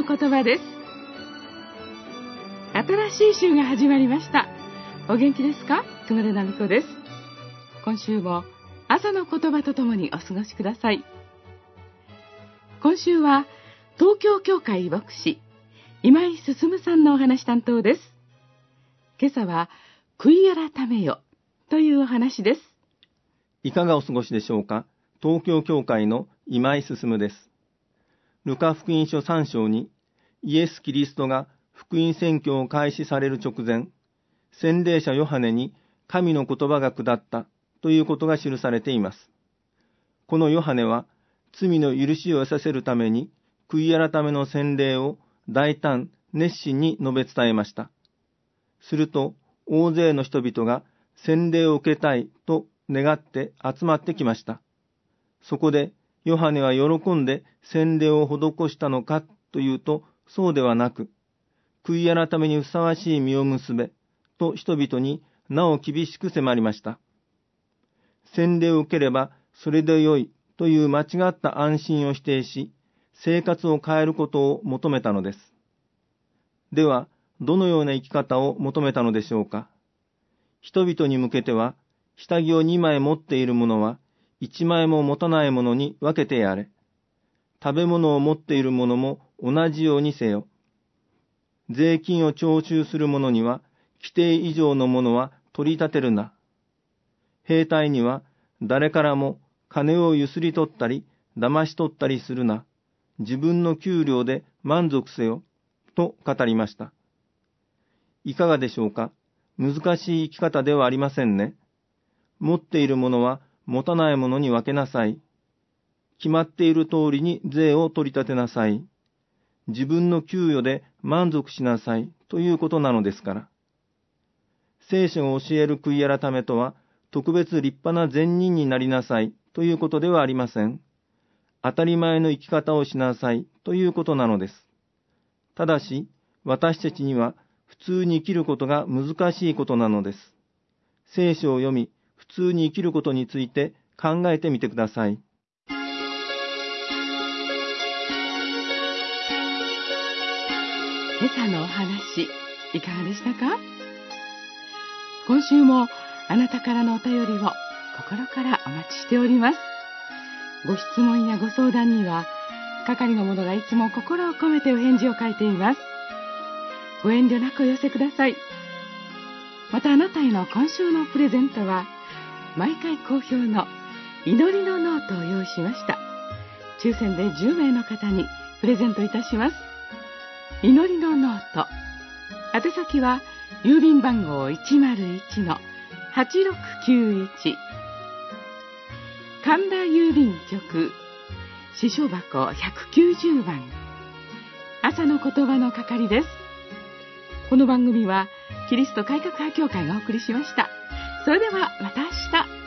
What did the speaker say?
の言葉です。新しい週が始まりました。お元気ですか？熊手奈美子です。今週も朝の言葉とともにお過ごしください。今週は東京教会牧師今井進さんのお話担当です。今朝は悔い改めよというお話です。 いかがお過ごしでしょうか。東京教会の今井進です。ルカ福音書3章にイエス・キリストが福音宣教を開始される直前、洗礼者ヨハネに神の言葉が下ったということが記されています。このヨハネは罪の許しを得させるために悔い改めの洗礼を大胆熱心に述べ伝えました。すると大勢の人々が洗礼を受けたいと願って集まってきました。そこでヨハネは喜んで洗礼を施したのかというと、そうではなく、悔い改めにふさわしい実を結べと人々になお厳しく迫りました。洗礼を受ければそれでよいという間違った安心を否定し、生活を変えることを求めたのです。では、どのような生き方を求めたのでしょうか。人々に向けては、下着を2枚持っている者は、1枚も持たない者に分けてやれ。食べ物を持っている者も同じようにせよ。税金を徴収する者には、規定以上のものは取り立てるな。兵隊には、誰からも金をゆすり取ったり、騙し取ったりするな。自分の給料で満足せよ。と語りました。いかがでしょうか。難しい生き方ではありませんね。持っているものは持たないものに分けなさい。決まっている通りに税を取り立てなさい。自分の給与で満足しなさいということなのですから。聖書が教える悔い改めとは、特別立派な善人になりなさいということではありません。当たり前の生き方をしなさいということなのです。ただし、私たちには普通に生きることが難しいことなのです。聖書を読み、普通に生きることについて考えてみてください。 今朝のお話、いかがでしたか？今週もあなたからのお便りを心からお待ちしております。ご質問やご相談には、係の者がいつも心を込めてお返事を書いています。ご遠慮なくお寄せください。またあなたへの今週のプレゼントは、毎回好評の祈りのノートを用意しました。抽選で10名の方にプレゼントいたします。祈りのノート。宛先は郵便番号 101-8691 神田郵便局支所箱190番、朝の言葉の係です。この番組はキリスト改革派教会がお送りしました。それではまた明日。